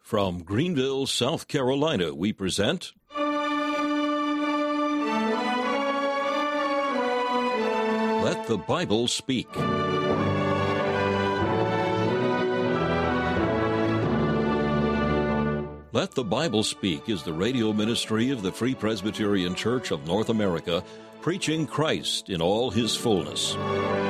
From Greenville, South Carolina, we present Let the Bible Speak. Let the Bible Speak is the radio ministry of the Free Presbyterian Church of North America, preaching Christ in all his fullness.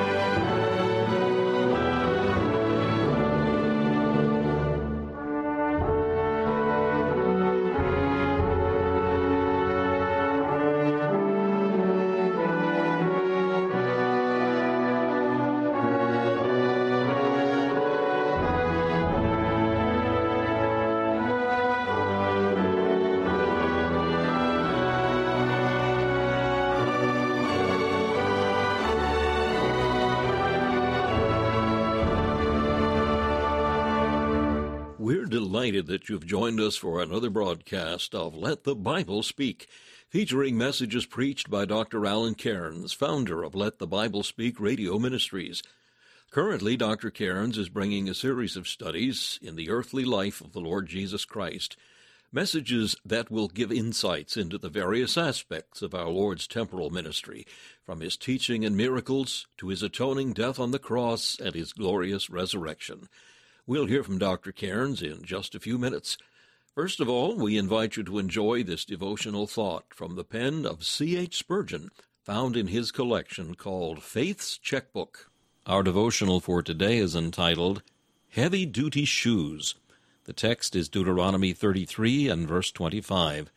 We're delighted that you've joined us for another broadcast of Let the Bible Speak, featuring messages preached by Dr. Alan Cairns, founder of Let the Bible Speak Radio Ministries. Currently, Dr. Cairns is bringing a series of studies in the earthly life of the Lord Jesus Christ, messages that will give insights into the various aspects of our Lord's temporal ministry, from his teaching and miracles to his atoning death on the cross and his glorious resurrection. We'll hear from Dr. Cairns in just a few minutes. First of all, we invite you to enjoy this devotional thought from the pen of C.H. Spurgeon, found in his collection called Faith's Checkbook. Our devotional for today is entitled, Heavy Duty Shoes. The text is Deuteronomy 33 and verse 25.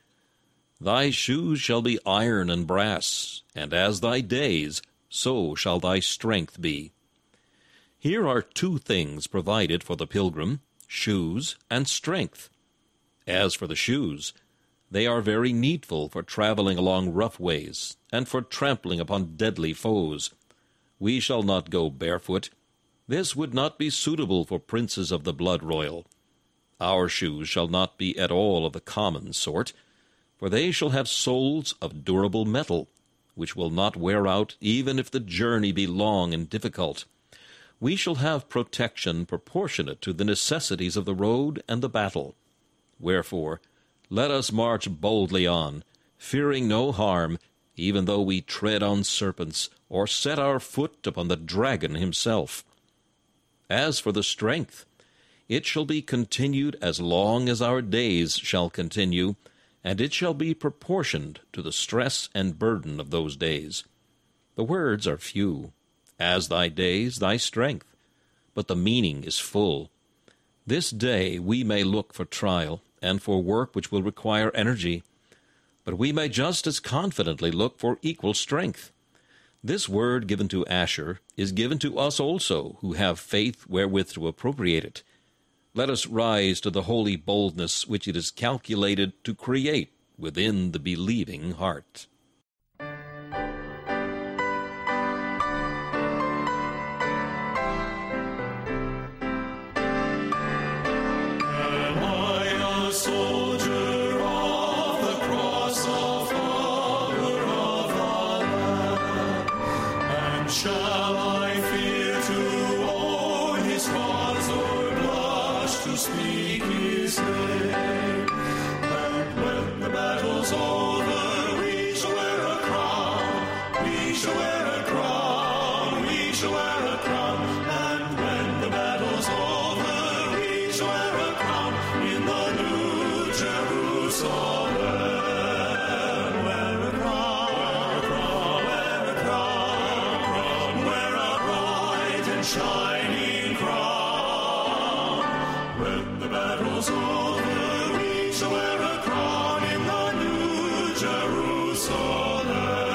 Thy shoes shall be iron and brass, and as thy days, so shall thy strength be. Here are two things provided for the pilgrim, shoes and strength. As for the shoes, they are very needful for traveling along rough ways and for trampling upon deadly foes. We shall not go barefoot. This would not be suitable for princes of the blood royal. Our shoes shall not be at all of the common sort, for they shall have soles of durable metal, which will not wear out even if the journey be long and difficult. We shall have protection proportionate to the necessities of the road and the battle. Wherefore, let us march boldly on, fearing no harm, even though we tread on serpents, or set our foot upon the dragon himself. As for the strength, it shall be continued as long as our days shall continue, and it shall be proportioned to the stress and burden of those days. The words are few. As thy days, thy strength, but the meaning is full. This day we may look for trial, and for work which will require energy, but we may just as confidently look for equal strength. This word given to Asher is given to us also, who have faith wherewith to appropriate it. Let us rise to the holy boldness which it is calculated to create within the believing heart. Speak his name, and when the battle's over, we shall wear a crown, we shall wear a crown, we shall wear a crown, and when the battle's over, we shall wear a crown in the New Jerusalem. Wear a crown, wear a crown, wear a bright and shining crown. When the battle's over, we shall wear a crown in the New Jerusalem.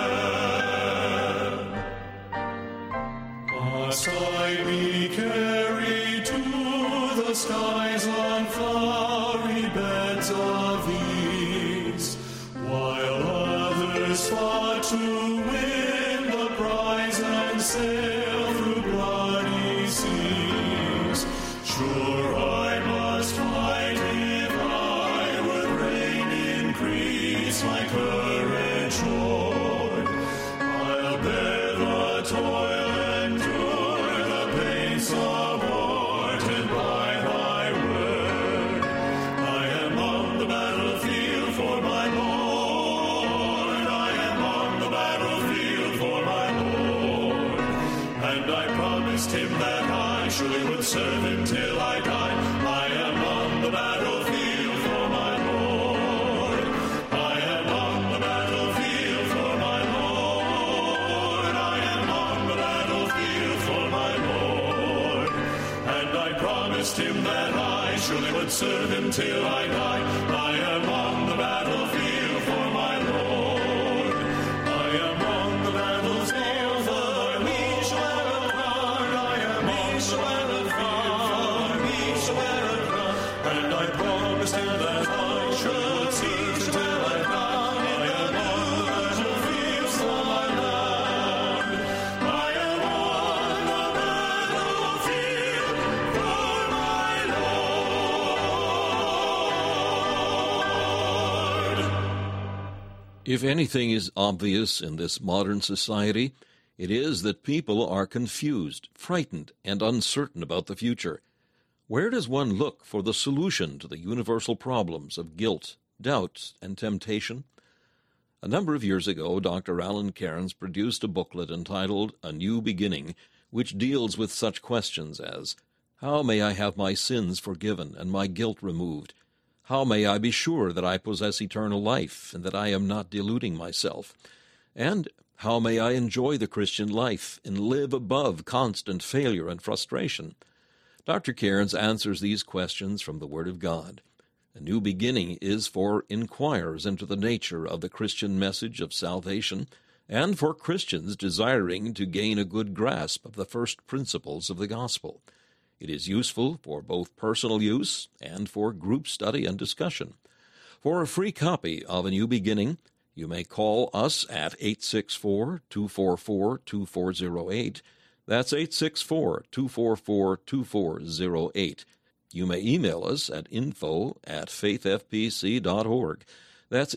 Aside we carry to the skies on flowery beds of ease, while others fought to win the prize and sail through bloody seas. Sure, I must fight if I would reign, increase my courage, Lord. I'll bear the toil, endure the pain supported by thy word. surely would serve him till I die. I am on the battlefield for my Lord. I am on the battlefield for my Lord. I am on the battlefield for my Lord. And I promised him that I surely would serve him till I die. I am on the battlefield for my Lord. I am on the battlefield for my Lord. He shall wear a crown. I am on the battlefield for me shall wear a crown. And I promised him that I should see till I die. I am on the battlefield for my Lord. I am on the battlefield for my Lord. If anything is obvious in this modern society, it is that people are confused, frightened, and uncertain about the future. Where does one look for the solution to the universal problems of guilt, doubt, and temptation? A number of years ago, Dr. Alan Cairns produced a booklet entitled A New Beginning, which deals with such questions as, how may I have my sins forgiven and my guilt removed? How may I be sure that I possess eternal life and that I am not deluding myself? And how may I enjoy the Christian life and live above constant failure and frustration? Dr. Cairns answers these questions from the Word of God. A New Beginning is for inquirers into the nature of the Christian message of salvation and for Christians desiring to gain a good grasp of the first principles of the gospel. It is useful for both personal use and for group study and discussion. For a free copy of A New Beginning, you may call us at 864-244-2408. That's 864-244-2408. You may email us at info@faithfpc.org. That's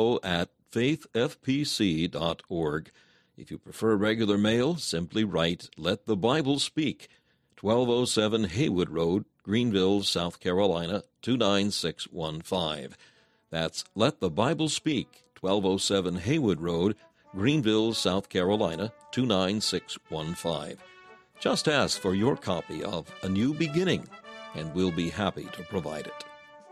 info@faithfpc.org. If you prefer regular mail, simply write Let the Bible Speak, 1207 Haywood Road, Greenville, South Carolina, 29615. That's Let the Bible Speak, 1207 Haywood Road, Greenville, South Carolina, 29615. Just ask for your copy of A New Beginning, and we'll be happy to provide it.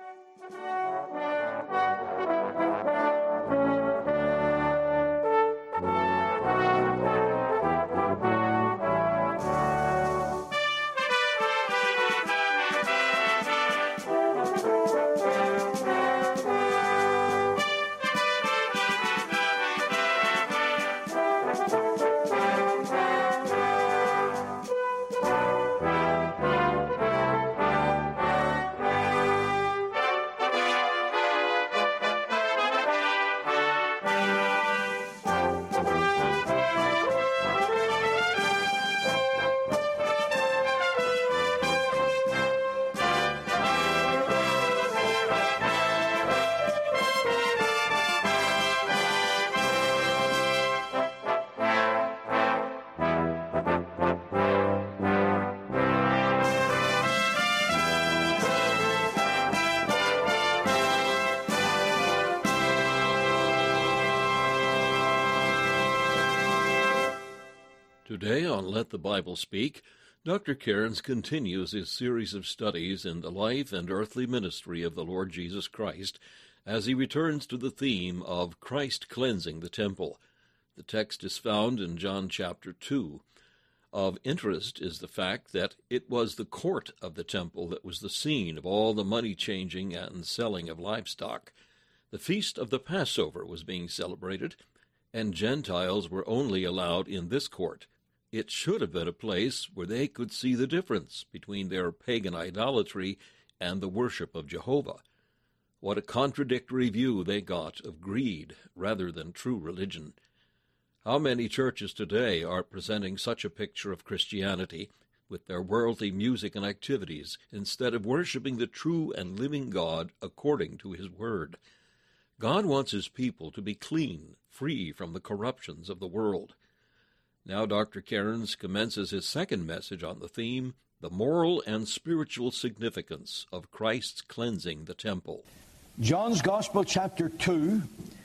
Today on Let the Bible Speak, Dr. Cairns continues his series of studies in the life and earthly ministry of the Lord Jesus Christ as he returns to the theme of Christ cleansing the temple. The text is found in John chapter 2. Of interest is the fact that it was the court of the temple that was the scene of all the money-changing and selling of livestock. The feast of the Passover was being celebrated, and Gentiles were only allowed in this court. It should have been a place where they could see the difference between their pagan idolatry and the worship of Jehovah. What a contradictory view they got of greed rather than true religion. How many churches today are presenting such a picture of Christianity with their worldly music and activities instead of worshiping the true and living God according to His Word? God wants His people to be clean, free from the corruptions of the world. Now Dr. Cairns commences his second message on the theme, the moral and spiritual significance of Christ's cleansing the temple. John's Gospel, chapter 2,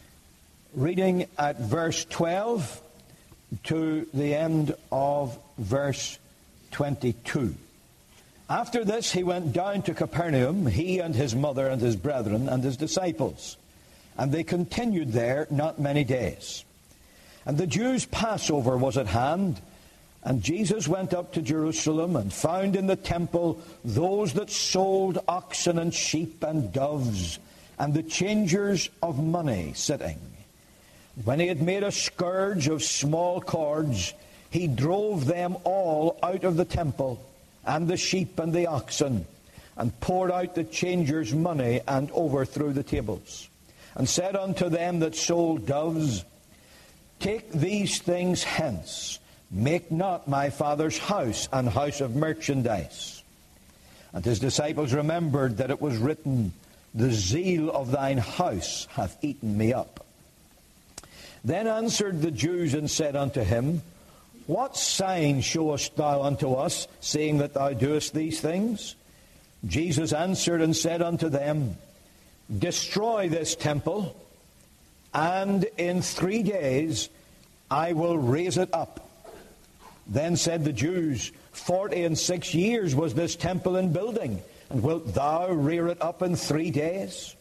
reading at verse 12 to the end of verse 22. After this he went down to Capernaum, he and his mother and his brethren and his disciples. And they continued there not many days. And the Jews' Passover was at hand, and Jesus went up to Jerusalem and found in the temple those that sold oxen and sheep and doves, and the changers of money sitting. When he had made a scourge of small cords, he drove them all out of the temple, and the sheep and the oxen, and poured out the changers' money, and overthrew the tables. And said unto them that sold doves, Take these things hence, make not my Father's house an house of merchandise. And his disciples remembered that it was written, The zeal of thine house hath eaten me up. Then answered the Jews and said unto him, What sign showest thou unto us, seeing that thou doest these things? Jesus answered and said unto them, Destroy this temple, and in 3 days I will raise it up. Then said the Jews, 46 years was this temple in building, and wilt thou rear it up in 3 days?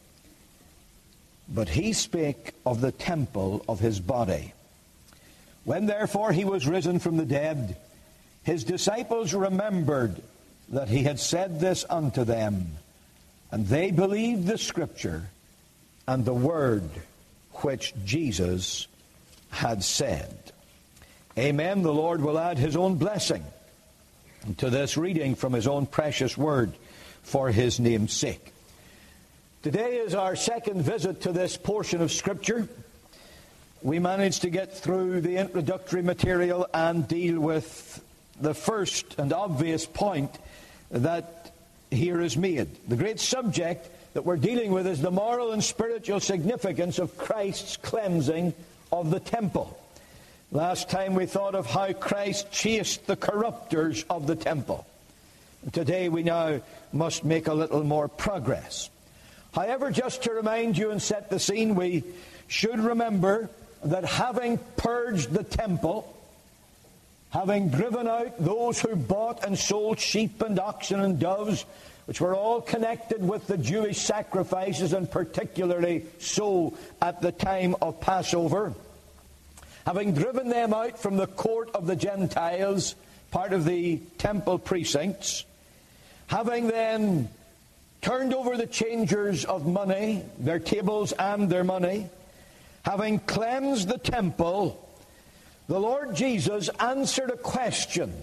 But he spake of the temple of his body. When therefore he was risen from the dead, his disciples remembered that he had said this unto them, and they believed the Scripture and the word which Jesus had said. Amen. The Lord will add his own blessing to this reading from his own precious word for his name's sake. Today is our second visit to this portion of Scripture. We managed to get through the introductory material and deal with the first and obvious point that here is made. The great subject that we're dealing with is the moral and spiritual significance of Christ's cleansing of the temple. Last time we thought of how Christ chased the corrupters of the temple. Today we now must make a little more progress. However, just to remind you and set the scene, we should remember that having purged the temple, having driven out those who bought and sold sheep and oxen and doves, which were all connected with the Jewish sacrifices, and particularly so at the time of Passover, having driven them out from the court of the Gentiles, part of the temple precincts, having then turned over the changers of money, their tables and their money, having cleansed the temple, the Lord Jesus answered a question.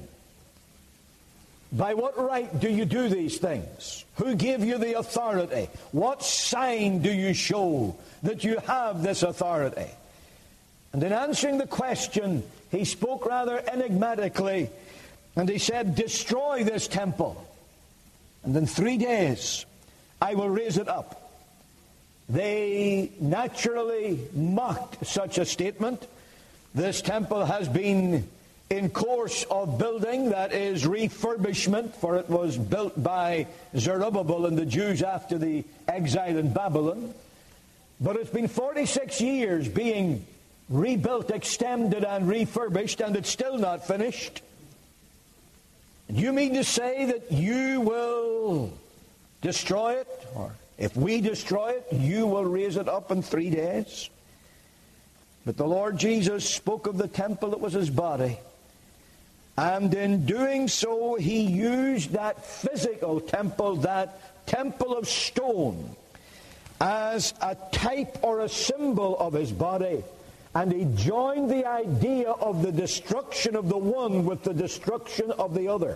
By what right do you do these things? Who gave you the authority? What sign do you show that you have this authority? And in answering the question, he spoke rather enigmatically, and he said, Destroy this temple, and in 3 days I will raise it up. They naturally mocked such a statement. This temple has been in course of building, that is refurbishment, for it was built by Zerubbabel and the Jews after the exile in Babylon. But it's been 46 years being rebuilt, extended and refurbished, and it's still not finished. And you mean to say that you will destroy it? Or if we destroy it, you will raise it up in 3 days? But the Lord Jesus spoke of the temple that was his body. And in doing so, he used that physical temple, that temple of stone, as a type or a symbol of his body. And he joined the idea of the destruction of the one with the destruction of the other.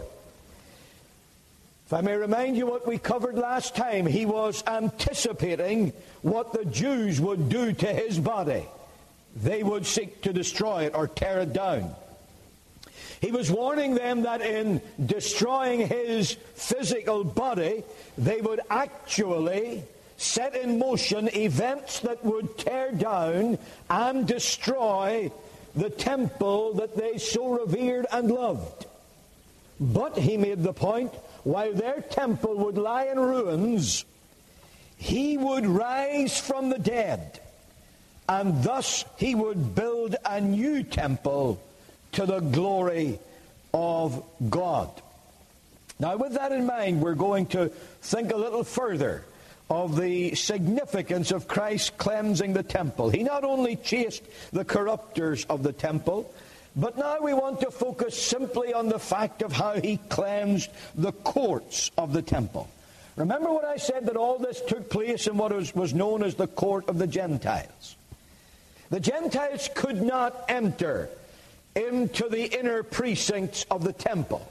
If I may remind you what we covered last time, he was anticipating what the Jews would do to his body. They would seek to destroy it or tear it down. He was warning them that in destroying his physical body, they would actually set in motion events that would tear down and destroy the temple that they so revered and loved. But he made the point, while their temple would lie in ruins, he would rise from the dead, and thus he would build a new temple to the glory of God. Now, with that in mind, we're going to think a little further of the significance of Christ cleansing the temple. He not only chased the corrupters of the temple, but now we want to focus simply on the fact of how he cleansed the courts of the temple. Remember what I said, that all this took place in what was known as the court of the Gentiles. The Gentiles could not enter into the inner precincts of the temple.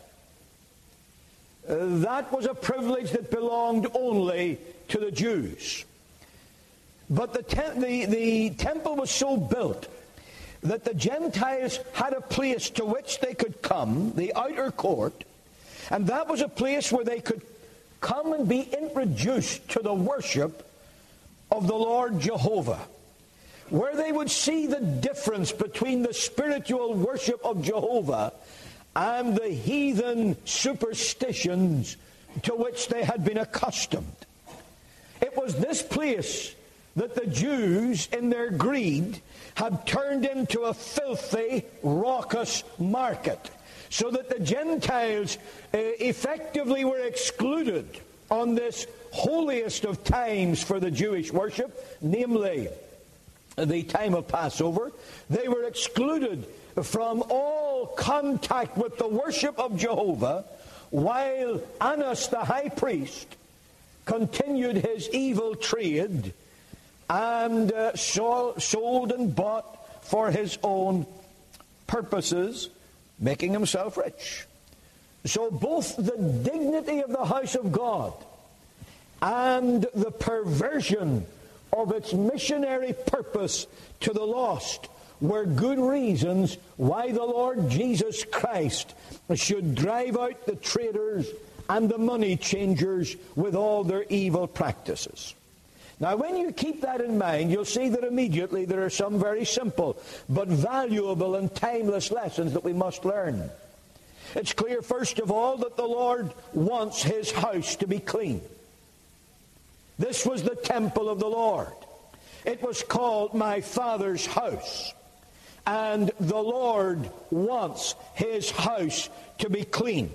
That was a privilege that belonged only to the Jews. But the temple was so built that the Gentiles had a place to which they could come, the outer court, and that was a place where they could come and be introduced to the worship of the Lord Jehovah, where they would see the difference between the spiritual worship of Jehovah and the heathen superstitions to which they had been accustomed. It was this place that the Jews, in their greed, had turned into a filthy, raucous market, so that the Gentiles effectively were excluded on this holiest of times for the Jewish worship, namely the time of Passover. They were excluded from all contact with the worship of Jehovah, while Annas the high priest continued his evil trade and sold and bought for his own purposes, making himself rich. So both the dignity of the house of God and the perversion of its missionary purpose to the lost were good reasons why the Lord Jesus Christ should drive out the traders and the money changers with all their evil practices. Now, when you keep that in mind, you'll see that immediately there are some very simple but valuable and timeless lessons that we must learn. It's clear, first of all, that the Lord wants his house to be clean. This was the temple of the Lord. It was called my Father's house. And the Lord wants his house to be clean.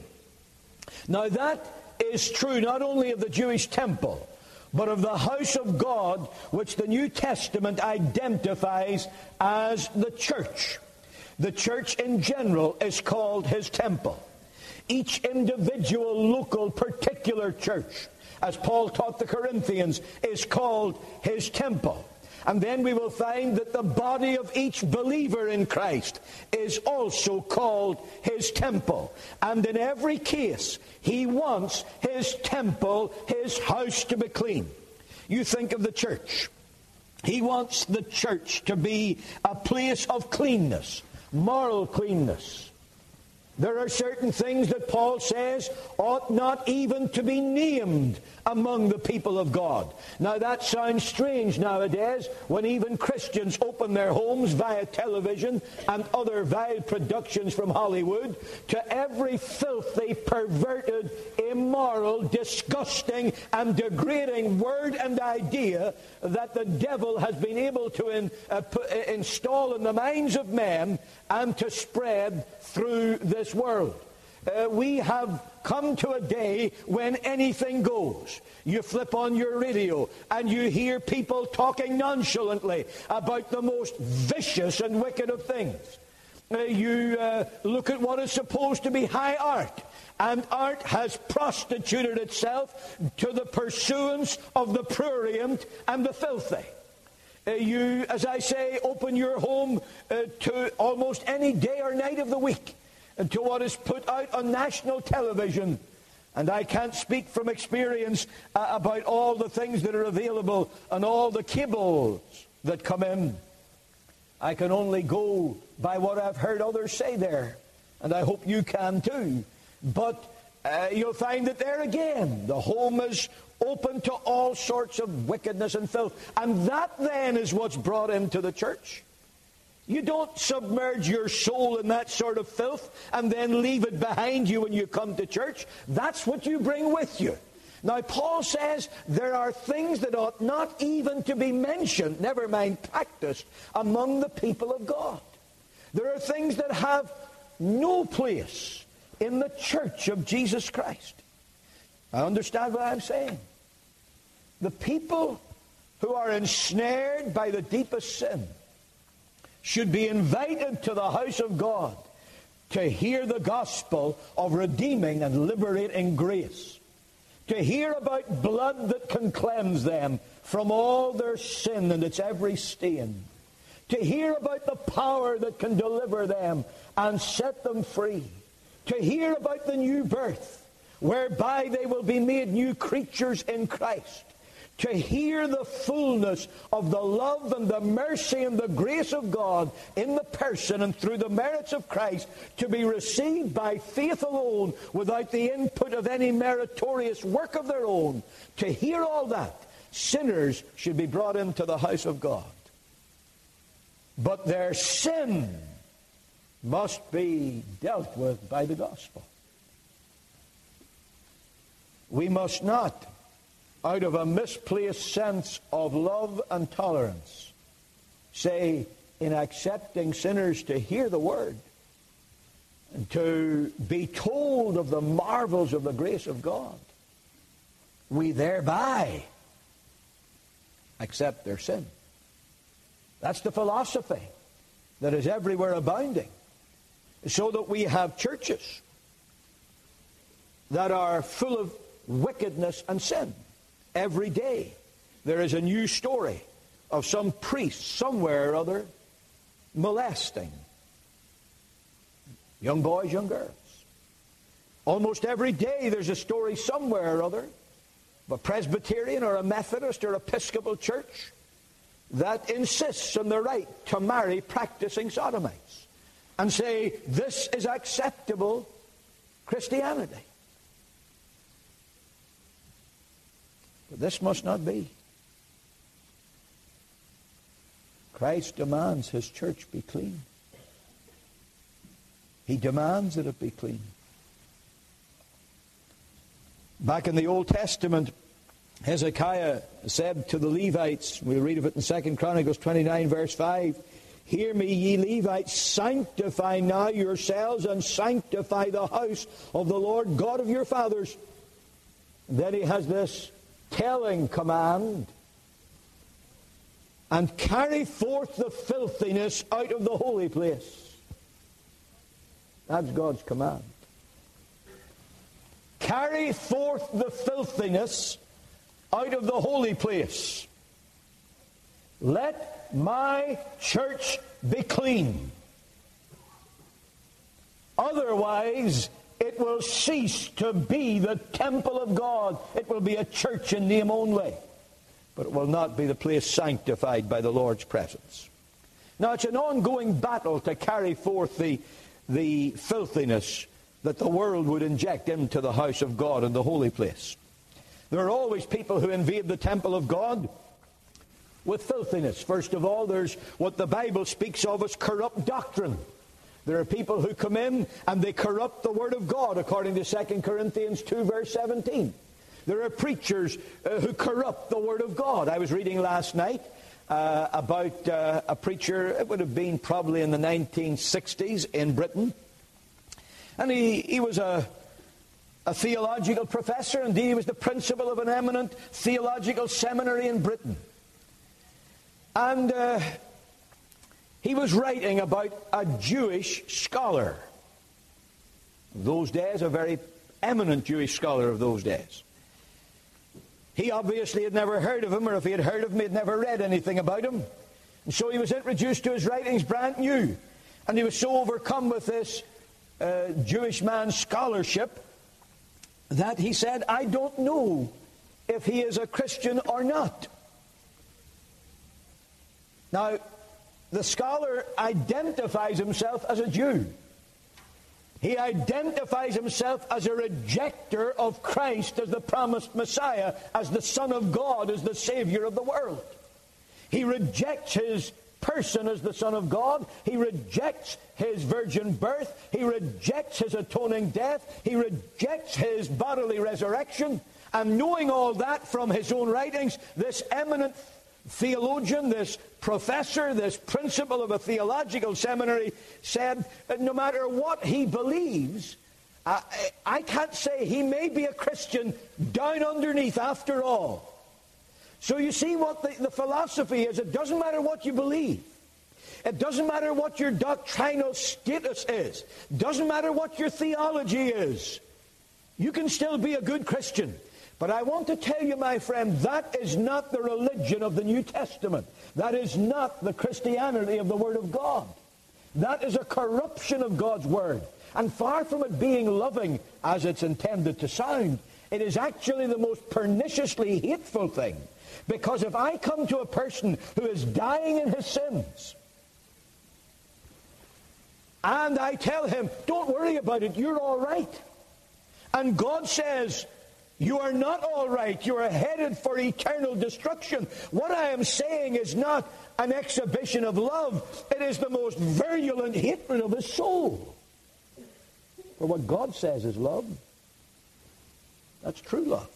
Now that is true not only of the Jewish temple, but of the house of God, which the New Testament identifies as the church. The church in general is called his temple. Each individual, local, particular church, as Paul taught the Corinthians, is called his temple. And then we will find that the body of each believer in Christ is also called his temple. And in every case, he wants his temple, his house, to be clean. You think of the church. He wants the church to be a place of cleanness, moral cleanness. There are certain things that Paul says ought not even to be named among the people of God. Now that sounds strange nowadays when even Christians open their homes via television and other vile productions from Hollywood to every filthy, perverted, immoral, disgusting and degrading word and idea that the devil has been able to install in the minds of men and to spread through this world. We have come to a day when anything goes. You flip on your radio and you hear people talking nonchalantly about the most vicious and wicked of things. You look at what is supposed to be high art, and art has prostituted itself to the pursuance of the prurient and the filthy. You, as I say, open your home to almost any day or night of the week, and to what is put out on national television. And I can't speak from experience about all the things that are available and all the cables that come in. I can only go by what I've heard others say there, and I hope you can too. But you'll find that there again, the home is open to all sorts of wickedness and filth. And that then is what's brought into the church. You don't submerge your soul in that sort of filth and then leave it behind you when you come to church. That's what you bring with you. Now, Paul says there are things that ought not even to be mentioned, never mind practiced, among the people of God. There are things that have no place in the church of Jesus Christ. I understand what I'm saying. The people who are ensnared by the deepest sin should be invited to the house of God to hear the gospel of redeeming and liberating grace, to hear about blood that can cleanse them from all their sin and its every stain, to hear about the power that can deliver them and set them free, to hear about the new birth, whereby they will be made new creatures in Christ, to hear the fullness of the love and the mercy and the grace of God in the person and through the merits of Christ, to be received by faith alone without the input of any meritorious work of their own. To hear all that, sinners should be brought into the house of God. But their sin must be dealt with by the gospel. We must not, out of a misplaced sense of love and tolerance, say, in accepting sinners to hear the word and to be told of the marvels of the grace of God, we thereby accept their sin. That's the philosophy that is everywhere abounding, so that we have churches that are full of wickedness and sin. Every day there is a new story of some priest somewhere or other molesting young boys, young girls. Almost every day there's a story somewhere or other of a Presbyterian or a Methodist or Episcopal church that insists on the right to marry practicing sodomites and say, this is acceptable Christianity. But this must not be. Christ demands his church be clean. He demands that it be clean. Back in the Old Testament, Hezekiah said to the Levites, we'll read of it in 2 Chronicles 29 verse 5, "Hear me, ye Levites, sanctify now yourselves and sanctify the house of the Lord God of your fathers." And then he has this telling command, "And carry forth the filthiness out of the holy place." That's God's command. Carry forth the filthiness out of the holy place. Let my church be clean. Otherwise, it will cease to be the temple of God. It will be a church in name only, but it will not be the place sanctified by the Lord's presence. Now, it's an ongoing battle to carry forth the filthiness that the world would inject into the house of God and the holy place. There are always people who invade the temple of God with filthiness. First of all, there's what the Bible speaks of as corrupt doctrine. There are people who come in and they corrupt the Word of God, according to 2 Corinthians 2 verse 17. There are preachers who corrupt the Word of God. I was reading last night about a preacher, it would have been probably in the 1960s in Britain. And he was a theological professor. Indeed, he was the principal of an eminent theological seminary in Britain. And he was writing about a Jewish scholar of those days, a very eminent Jewish scholar of those days. He obviously had never heard of him, or if he had heard of him, he had never read anything about him. And so he was introduced to his writings brand new. And he was so overcome with this Jewish man's scholarship that he said, "I don't know if he is a Christian or not." Now, the scholar identifies himself as a Jew. He identifies himself as a rejecter of Christ as the promised Messiah, as the Son of God, as the Savior of the world. He rejects his person as the Son of God. He rejects his virgin birth. He rejects his atoning death. He rejects his bodily resurrection. And knowing all that from his own writings, this eminent theologian, this professor, this principal of a theological seminary said, no matter what he believes, I can't say he may be a Christian down underneath after all. So you see what the philosophy is. It doesn't matter what you believe. It doesn't matter what your doctrinal status is. It doesn't matter what your theology is. You can still be a good Christian. But I want to tell you, my friend, that is not the religion of the New Testament. That is not the Christianity of the Word of God. That is a corruption of God's Word. And far from it being loving as it's intended to sound, it is actually the most perniciously hateful thing. Because if I come to a person who is dying in his sins, and I tell him, don't worry about it, you're all right. And God says, you are not all right, you are headed for eternal destruction. What I am saying is not an exhibition of love, it is the most virulent hatred of his soul. For what God says is love. That's true love.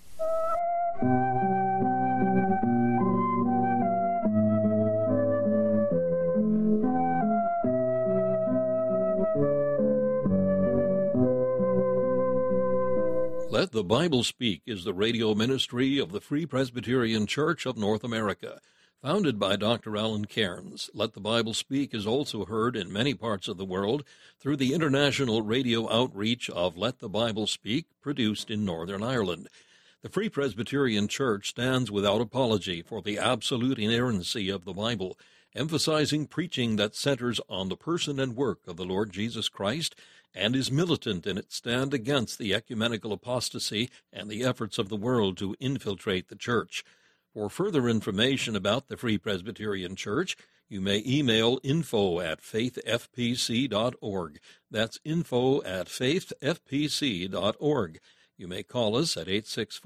Let the Bible Speak is the radio ministry of the Free Presbyterian Church of North America. Founded by Dr. Alan Cairns, Let the Bible Speak is also heard in many parts of the world through the international radio outreach of Let the Bible Speak, produced in Northern Ireland. The Free Presbyterian Church stands without apology for the absolute inerrancy of the Bible, emphasizing preaching that centers on the person and work of the Lord Jesus Christ, and is militant in its stand against the ecumenical apostasy and the efforts of the world to infiltrate the church. For further information about the Free Presbyterian Church, you may email info@faithfpc.org. That's info@faithfpc.org. You may call us at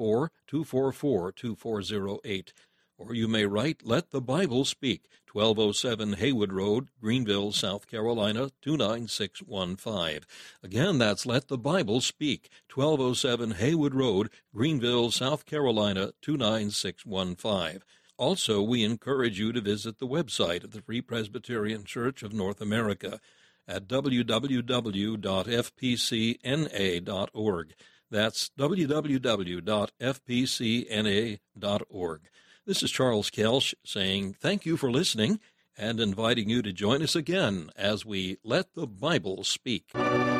864-244-2408. Or you may write Let the Bible Speak, 1207 Haywood Road, Greenville, South Carolina, 29615. Again, that's Let the Bible Speak, 1207 Haywood Road, Greenville, South Carolina, 29615. Also, we encourage you to visit the website of the Free Presbyterian Church of North America at www.fpcna.org. That's www.fpcna.org. This is Charles Kelsch saying thank you for listening and inviting you to join us again as we Let the Bible Speak.